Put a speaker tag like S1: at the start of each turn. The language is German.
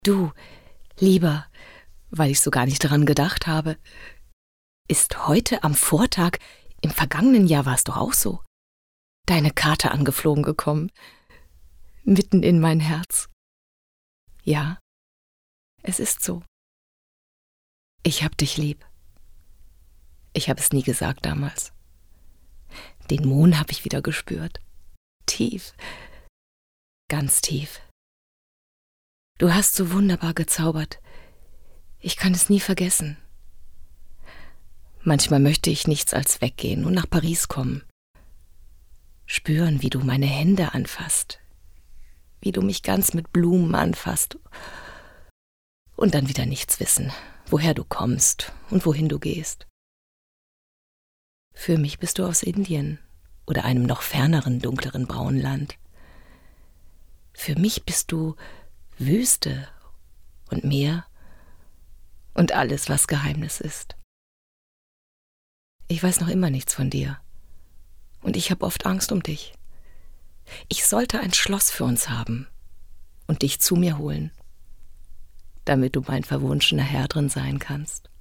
S1: Du, lieber, weil ich so gar nicht daran gedacht habe, ist heute am Vortag, im vergangenen Jahr war es doch auch so, deine Karte angeflogen gekommen, mitten in mein Herz. Ja, es ist so. Ich hab dich lieb. Ich habe es nie gesagt damals. Den Mond habe ich wieder gespürt. Tief, ganz tief. Du hast so wunderbar gezaubert. Ich kann es nie vergessen. Manchmal möchte ich nichts als weggehen und nach Paris kommen. Spüren, wie du meine Hände anfasst. Wie du mich ganz mit Blumen anfasst. Und dann wieder nichts wissen, woher du kommst und wohin du gehst. Für mich bist du aus Indien oder einem noch ferneren, dunkleren braunen Land. Für mich bist du Wüste und Meer und alles, was Geheimnis ist. Ich weiß noch immer nichts von dir und ich habe oft Angst um dich. Ich sollte ein Schloss für uns haben und dich zu mir holen, damit du mein verwunschener Herr drin sein kannst.